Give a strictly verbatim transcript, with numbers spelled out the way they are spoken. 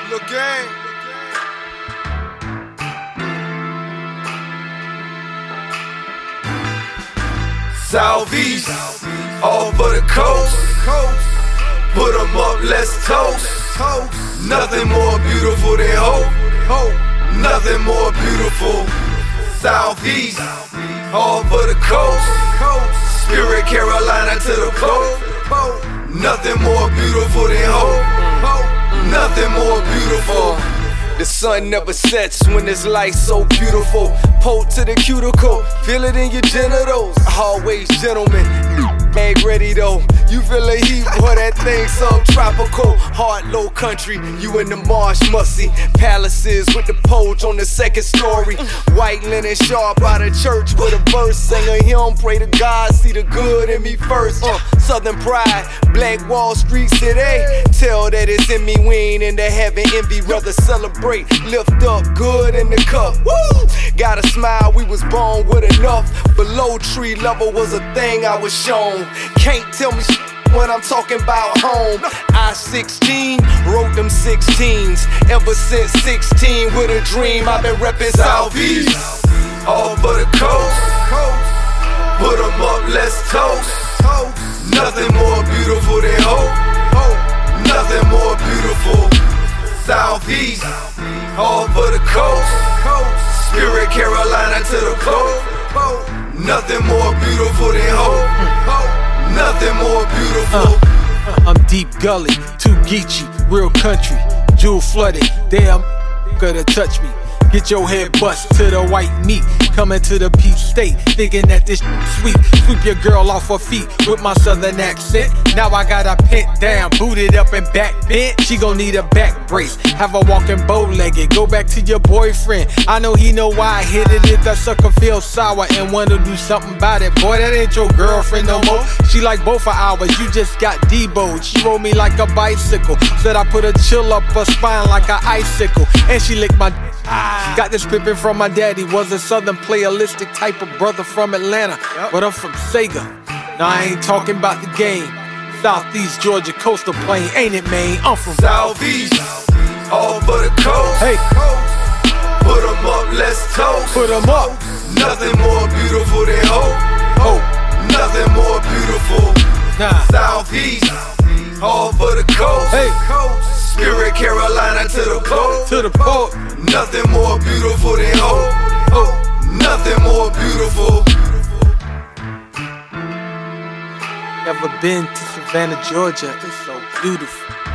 Look game. Southeast, all for the coast. Put 'em up, let's toast. Nothing more beautiful than hope. Nothing more beautiful. Southeast, all for the coast. Spirit Carolina to the coast. Nothing more beautiful than hope. Nothing more beautiful. The sun never sets when this light so beautiful. Poke to the cuticle, feel it in your genitals. Always gentlemen, mag ready though. You feel the heat, boy, that thing subtropical. Hard low country, you in the marsh musty. Palaces with the porch on the second story. White linen sharp out of church with a verse. Sing a hymn, pray to God, see the good in me first. Uh, Southern pride, Black Wall Street City. Tell that it's in me, we ain't into heaven envy. Rather celebrate, lift up good in the cup. Woo! Gotta smile, we was born with enough. Below tree level was a thing I was shown. Can't tell me when I'm talking about home. I sixteen, wrote them sixteens. Ever since sixteen with a dream, I've been reppin' Southeast. All for the coast. Put 'em up, let's toast. Nothing more beautiful than hope. Nothing more beautiful. Southeast, all for the coast. Spirit Carolina to the coast. Nothing more beautiful than hope. Nothing more beautiful. Uh, I'm deep gully, too geeky, real country, jewel flooded. Damn, gotta touch me. Get your head bust to the white meat. Coming to the peak state, thinking that this sweet. Sweep your girl off her feet with my southern accent. Now I got her pent down, booted up and back bent. She gon' need a back brace. Have her walking bow-legged. Go back to your boyfriend. I know he know why I hit it. If that sucker feels sour and wanna do something about it. Boy, that ain't your girlfriend no more. She like both of ours. You just got deboed. She rode me like a bicycle. Said I put a chill up her spine like an icicle. And she licked my. Ah, got this pippin' from my daddy. Was a southern playalistic type of brother from Atlanta, but I'm from Sega. Now I ain't talking about the game. Southeast Georgia coastal plain, ain't it, man? I'm from Southeast, all for the coast. Hey, put 'em up, let's toast. Put 'em up. Nothing more beautiful than hope. Hope. Nothing more beautiful. Nah. Southeast, all for the coast. Hey, Spirit Carolina to the coast. to the port. Nothing more beautiful than hope. Oh. Nothing more beautiful. Never been to Savannah, Georgia. It's so beautiful.